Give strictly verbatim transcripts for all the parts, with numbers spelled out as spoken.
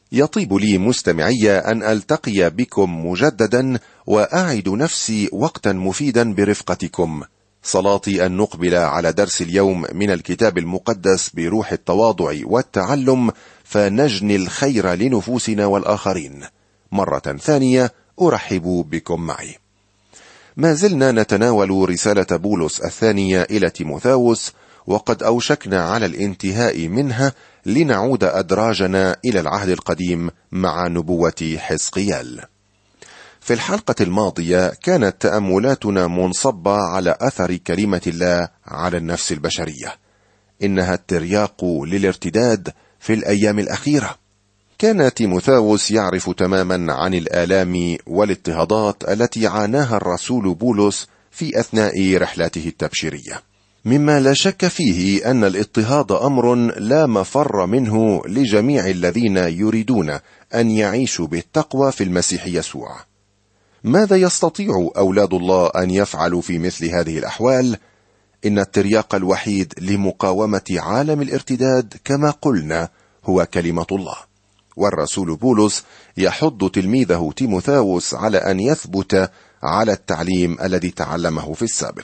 يطيب لي مستمعي أن ألتقي بكم مجددا وأعد نفسي وقتا مفيدا برفقتكم. صلاتي أن نقبل على درس اليوم من الكتاب المقدس بروح التواضع والتعلم، فنجني الخير لنفوسنا والآخرين. مرة ثانية أرحب بكم معي. ما زلنا نتناول رسالة بولس الثانية إلى تيموثاوس، وقد أوشكنا على الانتهاء منها لنعود أدراجنا إلى العهد القديم مع نبوة حزقيال. في الحلقة الماضية كانت تأملاتنا منصبة على أثر كلمة الله على النفس البشرية، إنها الترياق للارتداد في الأيام الأخيرة. كان تيموثاوس يعرف تماما عن الآلام والاضطهادات التي عاناها الرسول بولس في أثناء رحلته التبشيرية، مما لا شك فيه أن الاضطهاد أمر لا مفر منه لجميع الذين يريدون أن يعيشوا بالتقوى في المسيح يسوع. ماذا يستطيع أولاد الله أن يفعلوا في مثل هذه الأحوال؟ إن الترياق الوحيد لمقاومة عالم الارتداد كما قلنا هو كلمة الله، والرسول بولس يحض تلميذه تيموثاوس على أن يثبت على التعليم الذي تعلمه في السابق.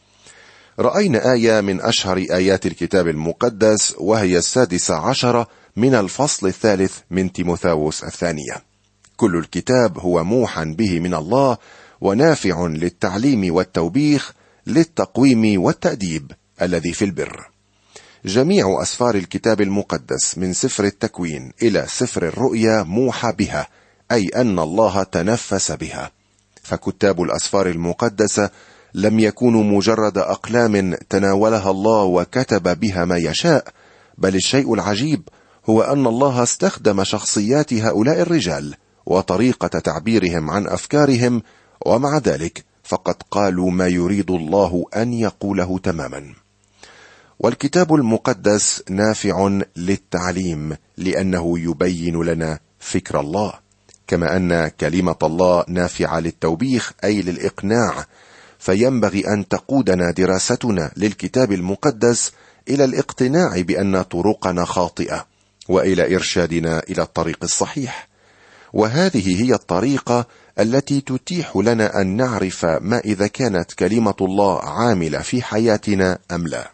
رأينا آية من أشهر آيات الكتاب المقدس، وهي السادسة عشرة من الفصل الثالث من تيموثاوس الثانية: كل الكتاب هو موحى به من الله ونافع للتعليم والتوبيخ للتقويم والتأديب الذي في البر. جميع أسفار الكتاب المقدس من سفر التكوين إلى سفر الرؤيا موحى بها، أي أن الله تنفس بها. فكتاب الأسفار المقدسة لم يكونوا مجرد أقلام تناولها الله وكتب بها ما يشاء، بل الشيء العجيب هو أن الله استخدم شخصيات هؤلاء الرجال وطريقة تعبيرهم عن أفكارهم، ومع ذلك فقد قالوا ما يريد الله أن يقوله تماما. والكتاب المقدس نافع للتعليم لأنه يبين لنا فكر الله، كما أن كلمة الله نافعة للتوبيخ أي للإقناع. فينبغي أن تقودنا دراستنا للكتاب المقدس إلى الاقتناع بأن طرقنا خاطئة، وإلى إرشادنا إلى الطريق الصحيح. وهذه هي الطريقة التي تتيح لنا أن نعرف ما إذا كانت كلمة الله عاملة في حياتنا أم لا.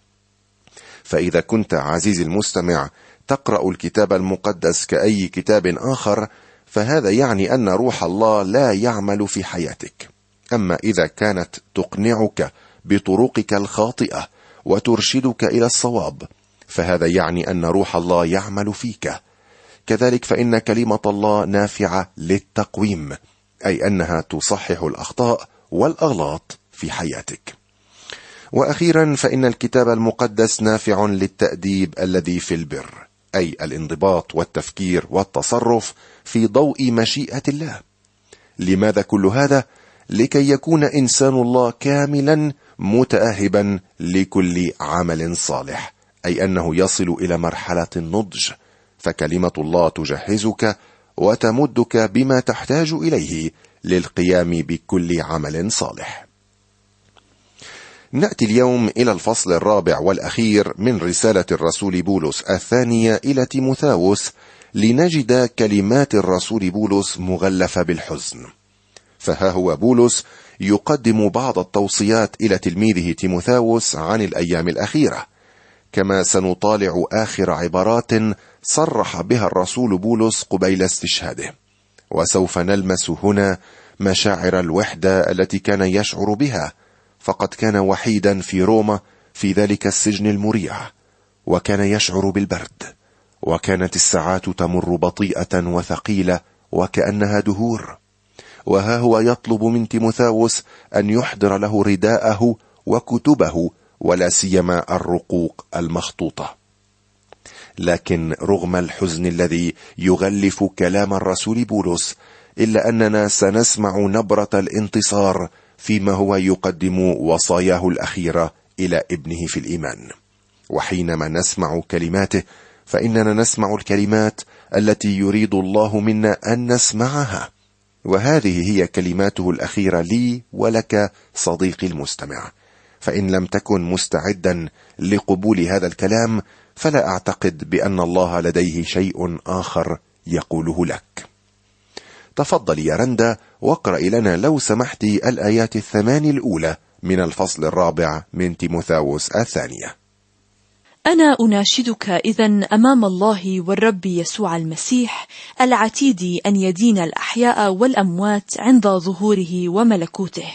فإذا كنت عزيزي المستمع تقرأ الكتاب المقدس كأي كتاب آخر، فهذا يعني أن روح الله لا يعمل في حياتك. أما إذا كانت تقنعك بطرقك الخاطئة وترشدك إلى الصواب، فهذا يعني أن روح الله يعمل فيك. كذلك فإن كلمة الله نافعة للتقويم، أي أنها تصحح الأخطاء والأغلاط في حياتك. وأخيرا فإن الكتاب المقدس نافع للتأديب الذي في البر، أي الانضباط والتفكير والتصرف في ضوء مشيئة الله. لماذا كل هذا؟ لكي يكون إنسان الله كاملا متأهبا لكل عمل صالح، أي أنه يصل إلى مرحلة النضج. فكلمة الله تجهزك وتمدك بما تحتاج إليه للقيام بكل عمل صالح. نأتي اليوم إلى الفصل الرابع والأخير من رسالة الرسول بولس الثانية إلى تيموثاوس، لنجد كلمات الرسول بولس مغلفة بالحزن. فها هو بولس يقدم بعض التوصيات إلى تلميذه تيموثاوس عن الأيام الأخيرة، كما سنطالع آخر عبارات صرح بها الرسول بولس قبيل استشهاده. وسوف نلمس هنا مشاعر الوحدة التي كان يشعر بها، فقد كان وحيدا في روما في ذلك السجن المريع، وكان يشعر بالبرد، وكانت الساعات تمر بطيئة وثقيلة وكأنها دهور. وها هو يطلب من تيموثاوس أن يحضر له رداءه وكتبه، ولا سيما الرقوق المخطوطة. لكن رغم الحزن الذي يغلف كلام الرسول بولس، إلا أننا سنسمع نبرة الانتصار فيما هو يقدم وصاياه الأخيرة إلى ابنه في الإيمان. وحينما نسمع كلماته فإننا نسمع الكلمات التي يريد الله منا أن نسمعها، وهذه هي كلماته الأخيرة لي ولك صديقي المستمع. فإن لم تكن مستعدا لقبول هذا الكلام، فلا أعتقد بأن الله لديه شيء آخر يقوله لك. تفضل يا رندا واقرأي لنا لو سمحت الآيات الثمان الأولى من الفصل الرابع من تيموثاوس الثانية. أنا أناشدك إذن أمام الله والرب يسوع المسيح العتيد أن يدين الأحياء والأموات عند ظهوره وملكوته.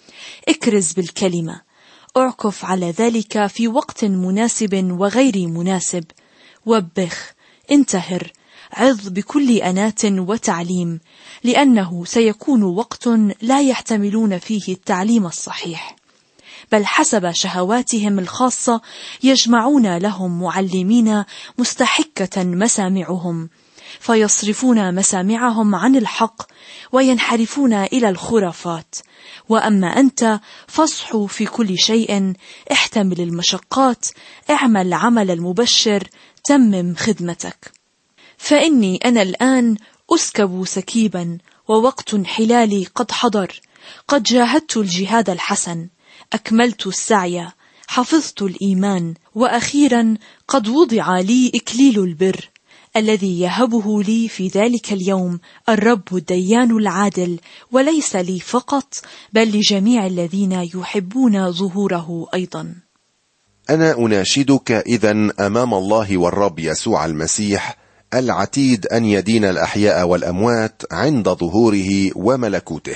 اكرز بالكلمة، اعكف على ذلك في وقت مناسب وغير مناسب، وبخ، انتهر، عظ بكل أنات وتعليم، لأنه سيكون وقت لا يحتملون فيه التعليم الصحيح، بل حسب شهواتهم الخاصة يجمعون لهم معلمين مستحكة مسامعهم، فيصرفون مسامعهم عن الحق وينحرفون إلى الخرافات. وأما أنت فاصح في كل شيء، احتمل المشقات، اعمل عمل المبشر، تمم خدمتك. فإني أنا الآن أسكب سكيبا، ووقت انحلالي قد حضر، قد جاهدت الجهاد الحسن، أكملت السعي، حفظت الإيمان، وأخيرا قد وضع لي إكليل البر، الذي يهبه لي في ذلك اليوم الرب الديان العادل، وليس لي فقط بل لجميع الذين يحبون ظهوره أيضا. أنا أناشدك إذن أمام الله والرب يسوع المسيح العتيد أن يدين الأحياء والأموات عند ظهوره وملكوته.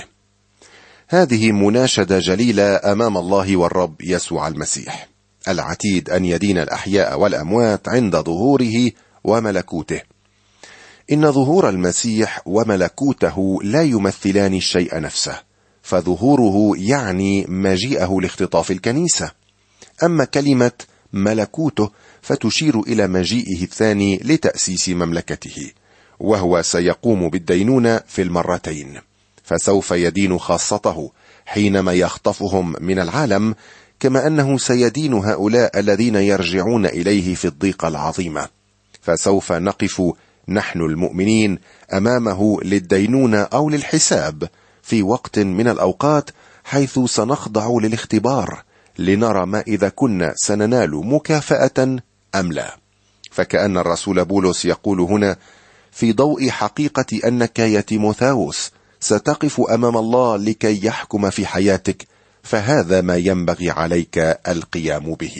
هذه مناشدة جليلة أمام الله والرب يسوع المسيح العتيد أن يدين الأحياء والأموات عند ظهوره وملكوته. إن ظهور المسيح وملكوته لا يمثلان الشيء نفسه، فظهوره يعني مجيئه لاختطاف الكنيسة، أما كلمة ملكوته فتشير إلى مجيئه الثاني لتأسيس مملكته، وهو سيقوم بالدينونة في المرتين، فسوف يدين خاصته حينما يخطفهم من العالم، كما أنه سيدين هؤلاء الذين يرجعون إليه في الضيقة العظيمة، فسوف نقف نحن المؤمنين أمامه للدينونة أو للحساب في وقت من الأوقات، حيث سنخضع للاختبار لنرى ما إذا كنا سننال مكافأة أم لا. فكأن الرسول بولس يقول هنا في ضوء حقيقة أنك يا تيموثاوس ستقف أمام الله لكي يحكم في حياتك، فهذا ما ينبغي عليك القيام به.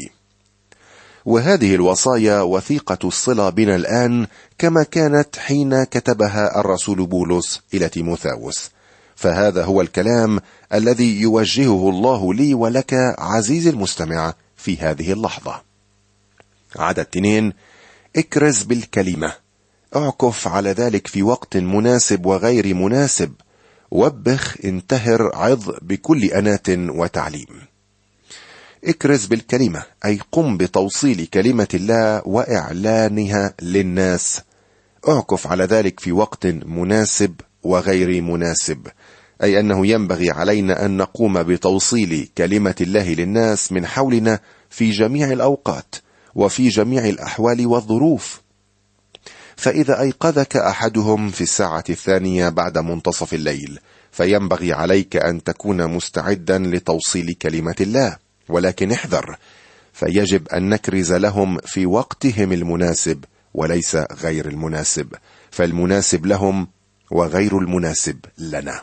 وهذه الوصايا وثيقة الصلة بنا الآن كما كانت حين كتبها الرسول بولس إلى تيموثاوس، فهذا هو الكلام الذي يوجهه الله لي ولك عزيزي المستمع في هذه اللحظة. عدد اثنين: اكرز بالكلمة، اعكف على ذلك في وقت مناسب وغير مناسب، وبخ، انتهر، عظ بكل أنات وتعليم. اكرز بالكلمة أي قم بتوصيل كلمة الله وإعلانها للناس، اعكف على ذلك في وقت مناسب وغير مناسب، أي أنه ينبغي علينا أن نقوم بتوصيل كلمة الله للناس من حولنا في جميع الأوقات وفي جميع الأحوال والظروف. فإذا أيقظك أحدهم في الساعة الثانية بعد منتصف الليل، فينبغي عليك أن تكون مستعدا لتوصيل كلمة الله، ولكن احذر، فيجب أن نكرز لهم في وقتهم المناسب وليس غير المناسب، فالمناسب لهم وغير المناسب لنا.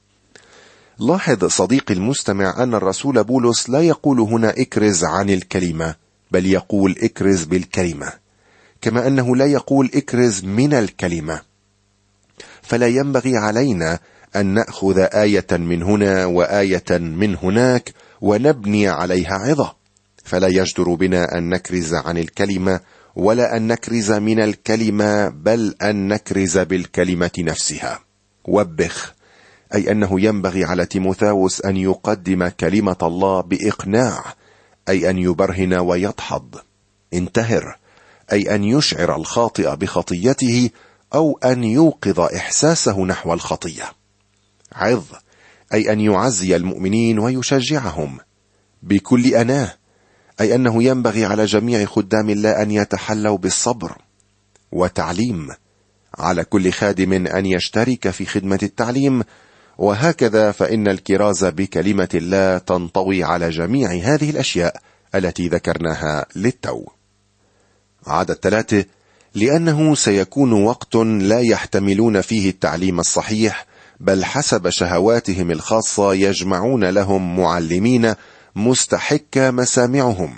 لاحظ صديقي المستمع أن الرسول بولس لا يقول هنا اكرز عن الكلمة، بل يقول اكرز بالكلمة، كما أنه لا يقول اكرز من الكلمة. فلا ينبغي علينا أن نأخذ آية من هنا وآية من هناك ونبني عليها عظة، فلا يجدر بنا أن نكرز عن الكلمة ولا أن نكرز من الكلمة، بل أن نكرز بالكلمة نفسها. وبخ، أي أنه ينبغي على تيموثاوس أن يقدم كلمة الله بإقناع، أي أن يبرهن ويدحض. انتهر، أي أن يشعر الخاطئ بخطيته أو أن يوقظ إحساسه نحو الخطية. عظ، أي أن يعزي المؤمنين ويشجعهم. بكل أناه، أي أنه ينبغي على جميع خدام الله أن يتحلوا بالصبر. وتعليم، على كل خادم أن يشترك في خدمة التعليم، وهكذا فإن الكرازة بكلمة الله تنطوي على جميع هذه الأشياء التي ذكرناها للتو. عدد ثلاثة: لأنه سيكون وقت لا يحتملون فيه التعليم الصحيح، بل حسب شهواتهم الخاصة يجمعون لهم معلمين مستحك مسامعهم.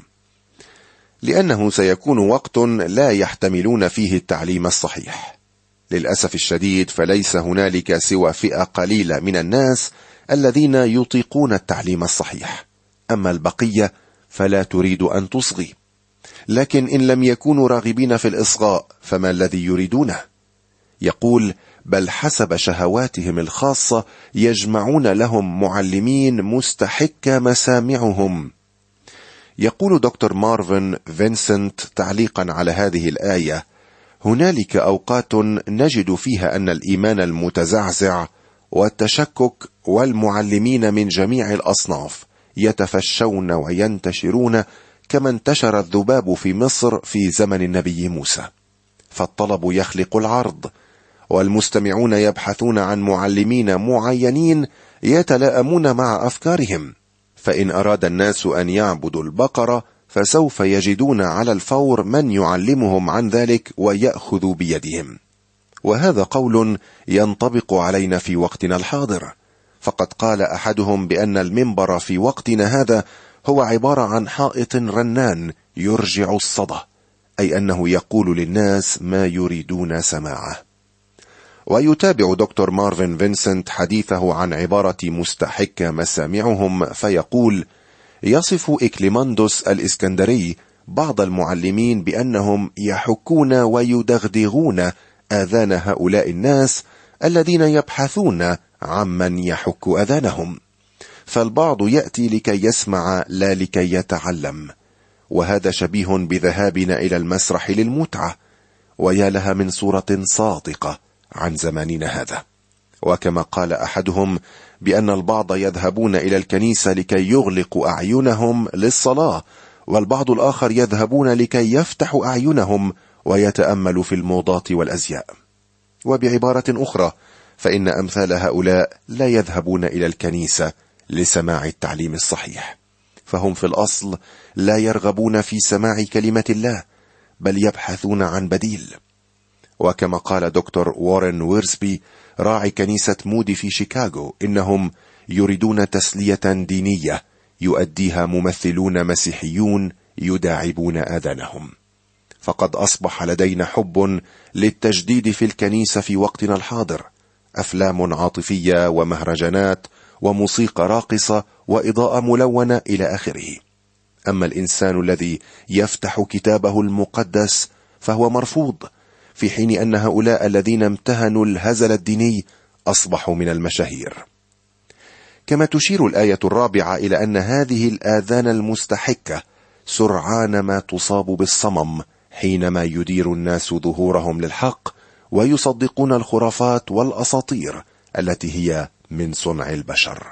لأنه سيكون وقت لا يحتملون فيه التعليم الصحيح. للأسف الشديد فليس هنالك سوى فئة قليلة من الناس الذين يطيقون التعليم الصحيح، أما البقية فلا تريد أن تصغي. لكن إن لم يكونوا راغبين في الإصغاء فما الذي يريدونه؟ يقول: بل حسب شهواتهم الخاصة يجمعون لهم معلمين مستحك مسامعهم. يقول دكتور مارفن فينسنت تعليقا على هذه الآية: هنالك أوقات نجد فيها أن الإيمان المتزعزع والتشكك والمعلمين من جميع الأصناف يتفشون وينتشرون كما انتشر الذباب في مصر في زمن النبي موسى، فالطلب يخلق العرض، والمستمعون يبحثون عن معلمين معينين يتلائمون مع أفكارهم. فإن أراد الناس أن يعبدوا البقرة فسوف يجدون على الفور من يعلمهم عن ذلك ويأخذ بيدهم. وهذا قول ينطبق علينا في وقتنا الحاضر، فقد قال أحدهم بأن المنبر في وقتنا هذا هو عبارة عن حائط رنان يرجع الصدى، أي أنه يقول للناس ما يريدون سماعه. ويتابع دكتور مارفن فينسنت حديثه عن عبارة مستحك مسامعهم فيقول: يصف إكليماندوس الإسكندري بعض المعلمين بأنهم يحكون ويدغدغون آذان هؤلاء الناس الذين يبحثون عمن يحك آذانهم، فالبعض يأتي لكي يسمع لا لكي يتعلم، وهذا شبيه بذهابنا إلى المسرح للمتعة، ويا لها من صورة صادقة عن زماننا هذا. وكما قال أحدهم بأن البعض يذهبون إلى الكنيسة لكي يغلقوا أعينهم للصلاة، والبعض الآخر يذهبون لكي يفتحوا أعينهم ويتأملوا في الموضات والأزياء. وبعبارة أخرى فإن أمثال هؤلاء لا يذهبون إلى الكنيسة لسماع التعليم الصحيح، فهم في الأصل لا يرغبون في سماع كلمة الله، بل يبحثون عن بديل. وكما قال دكتور وارن ويرسبي راعي كنيسة مودي في شيكاغو: إنهم يريدون تسلية دينية يؤديها ممثلون مسيحيون يداعبون آذانهم. فقد أصبح لدينا حب للتجديد في الكنيسة في وقتنا الحاضر، أفلام عاطفية ومهرجانات وموسيقى راقصة وإضاءة ملونة إلى آخره. أما الإنسان الذي يفتح كتابه المقدس فهو مرفوض، في حين أن هؤلاء الذين امتهنوا الهزل الديني أصبحوا من المشاهير. كما تشير الآية الرابعة إلى أن هذه الآذان المستحكة سرعان ما تصاب بالصمم حينما يدير الناس ظهورهم للحق ويصدقون الخرافات والأساطير التي هي من صنع البشر.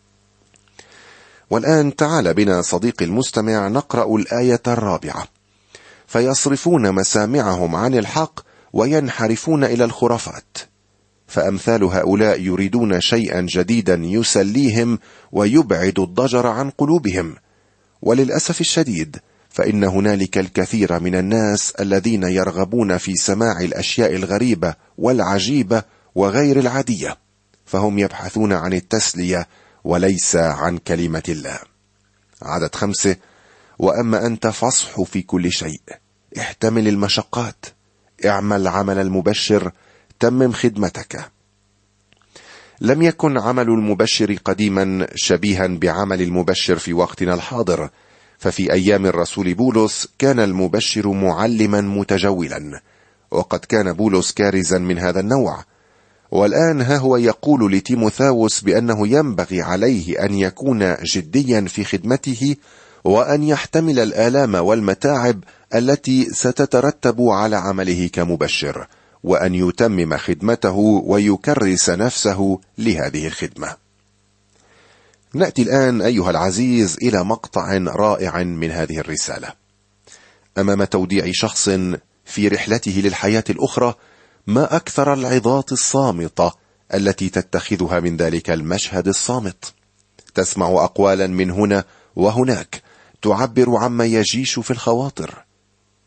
والآن تعال بنا صديقي المستمع نقرأ الآية الرابعة: فيصرفون مسامعهم عن الحق وينحرفون إلى الخرافات. فأمثال هؤلاء يريدون شيئا جديدا يسليهم ويبعد الضجر عن قلوبهم. وللأسف الشديد فإن هنالك الكثير من الناس الذين يرغبون في سماع الأشياء الغريبة والعجيبة وغير العادية، فهم يبحثون عن التسلية وليس عن كلمة الله. عدد خمسة: وأما أنت فاصح في كل شيء، احتمل المشقات، اعمل عمل المبشر، تمم خدمتك. لم يكن عمل المبشر قديما شبيها بعمل المبشر في وقتنا الحاضر، ففي أيام الرسول بولس كان المبشر معلما متجولا، وقد كان بولس كارزا من هذا النوع. والآن ها هو يقول لتيموثاوس بأنه ينبغي عليه أن يكون جديا في خدمته، وأن يحتمل الآلام والمتاعب التي ستترتب على عمله كمبشر، وأن يتمم خدمته ويكرس نفسه لهذه الخدمة. نأتي الآن أيها العزيز إلى مقطع رائع من هذه الرسالة. أمام توديع شخص في رحلته للحياة الأخرى، ما أكثر العظات الصامتة التي تتخذها من ذلك المشهد الصامت. تسمع أقوالا من هنا وهناك تعبر عما يجيش في الخواطر.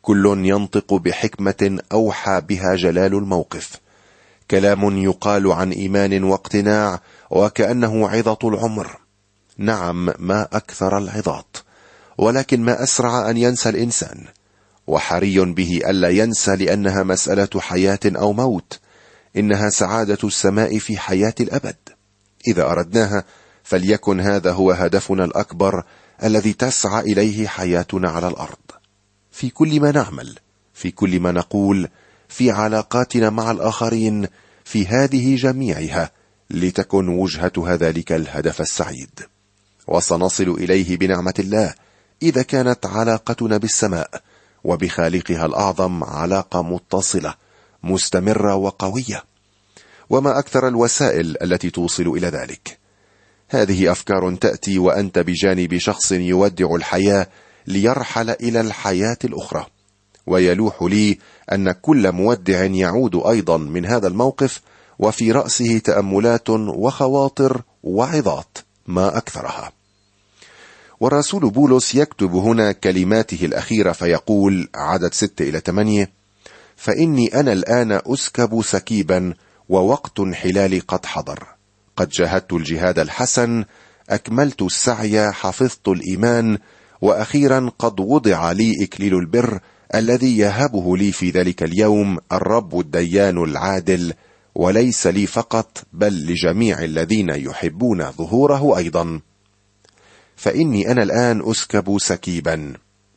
كل ينطق بحكمة أوحى بها جلال الموقف، كلام يقال عن إيمان واقتناع وكأنه عظة العمر. نعم، ما أكثر العظات، ولكن ما أسرع أن ينسى الإنسان، وحري به ألا ينسى، لأنها مسألة حياة أو موت. إنها سعادة السماء في حياة الأبد. إذا أردناها فليكن هذا هو هدفنا الأكبر الذي تسعى إليه حياتنا على الأرض، في كل ما نعمل، في كل ما نقول، في علاقاتنا مع الآخرين، في هذه جميعها لتكن وجهتها ذلك الهدف السعيد. وسنصل إليه بنعمة الله إذا كانت علاقتنا بالسماء وبخالقها الأعظم علاقة متصلة مستمرة وقوية. وما أكثر الوسائل التي توصل إلى ذلك. هذه أفكار تأتي وأنت بجانب شخص يودع الحياة ليرحل إلى الحياة الأخرى، ويلوح لي أن كل مودع يعود أيضا من هذا الموقف وفي رأسه تأملات وخواطر وعظات ما أكثرها. والرسول بولس يكتب هنا كلماته الأخيرة فيقول، عدد ستة إلى ثمانية: فإني أنا الآن أسكب سكيبا ووقت انحلالي قد حضر، قد جاهدت الجهاد الحسن، أكملت السعي، حفظت الإيمان، وأخيرا قد وضع لي إكليل البر الذي يهبه لي في ذلك اليوم الرب الديان العادل، وليس لي فقط بل لجميع الذين يحبون ظهوره أيضا. فإني أنا الآن أسكب سكيبا.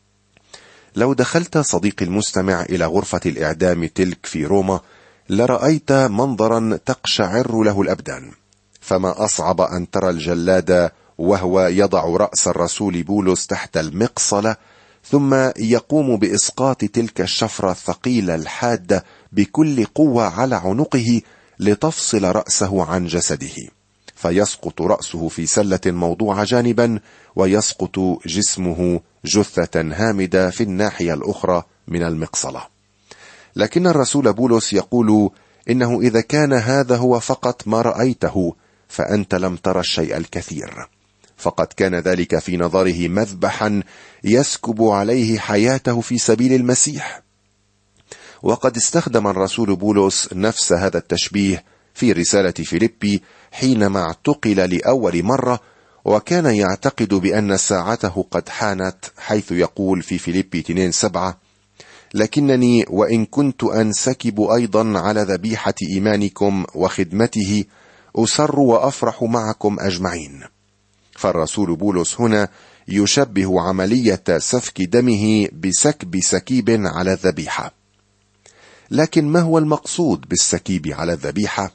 لو دخلت صديقي المستمع إلى غرفة الإعدام تلك في روما لرأيت منظرا تقشعر له الأبدان. فما أصعب أن ترى الجلاد وهو يضع رأس الرسول بولس تحت المقصلة، ثم يقوم بإسقاط تلك الشفرة الثقيلة الحادة بكل قوة على عنقه لتفصل رأسه عن جسده، فيسقط رأسه في سلة موضوعة جانبا، ويسقط جسمه جثة هامدة في الناحية الأخرى من المقصلة. لكن الرسول بولس يقول إنه إذا كان هذا هو فقط ما رأيته فأنت لم ترى الشيء الكثير، فقد كان ذلك في نظره مذبحا يسكب عليه حياته في سبيل المسيح. وقد استخدم الرسول بولس نفس هذا التشبيه في رسالة فيليبي حينما اعتقل لأول مرة، وكان يعتقد بأن ساعته قد حانت، حيث يقول في فيليبي اثنين سبعة: لكنني وإن كنت أنسكب أيضا على ذبيحة إيمانكم وخدمته أسر وأفرح معكم أجمعين. فالرسول بولس هنا يشبه عملية سفك دمه بسكب سكيب على الذبيحة. لكن ما هو المقصود بالسكيب على الذبيحة؟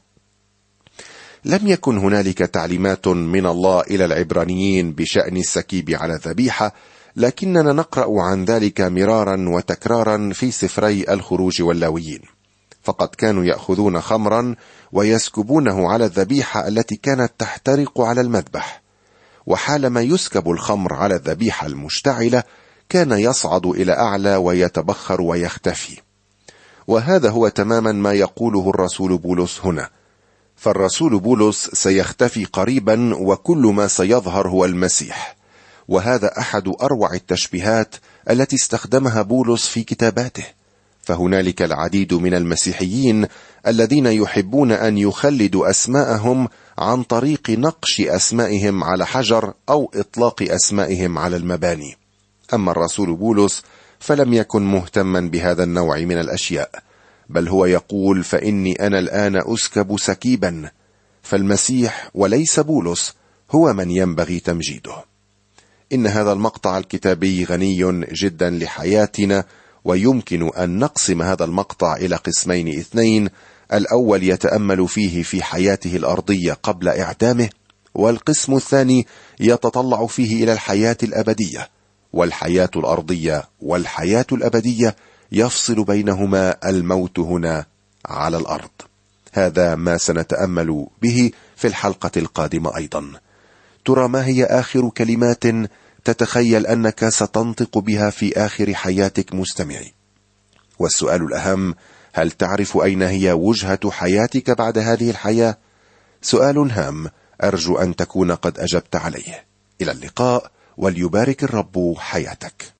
لم يكن هنالك تعليمات من الله إلى العبرانيين بشأن السكيب على الذبيحة، لكننا نقرأ عن ذلك مرارا وتكرارا في سفري الخروج واللاويين. فقد كانوا يأخذون خمرا ويسكبونه على الذبيحة التي كانت تحترق على المذبح، وحالما يسكب الخمر على الذبيحة المشتعلة كان يصعد إلى أعلى ويتبخر ويختفي. وهذا هو تماما ما يقوله الرسول بولس هنا. فالرسول بولس سيختفي قريبا، وكل ما سيظهر هو المسيح. وهذا أحد أروع التشبيهات التي استخدمها بولس في كتاباته. فهنالك العديد من المسيحيين الذين يحبون أن يخلدوا أسماءهم عن طريق نقش أسمائهم على حجر أو إطلاق أسمائهم على المباني. أما الرسول بولس فلم يكن مهتما بهذا النوع من الأشياء، بل هو يقول: فإني أنا الآن أسكب سكيبا. فالمسيح وليس بولس هو من ينبغي تمجيده. إن هذا المقطع الكتابي غني جدا لحياتنا، ويمكن أن نقسم هذا المقطع إلى قسمين اثنين: الأول يتأمل فيه في حياته الأرضية قبل إعدامه، والقسم الثاني يتطلع فيه إلى الحياة الأبدية. والحياة الأرضية والحياة الأبدية يفصل بينهما الموت هنا على الأرض. هذا ما سنتأمل به في الحلقة القادمة أيضا. ترى ما هي آخر كلمات تتخيل أنك ستنطق بها في آخر حياتك مستمعي؟ والسؤال الأهم: هل تعرف أين هي وجهة حياتك بعد هذه الحياة؟ سؤال هام أرجو أن تكون قد أجبت عليه. إلى اللقاء، وليبارك الرب حياتك.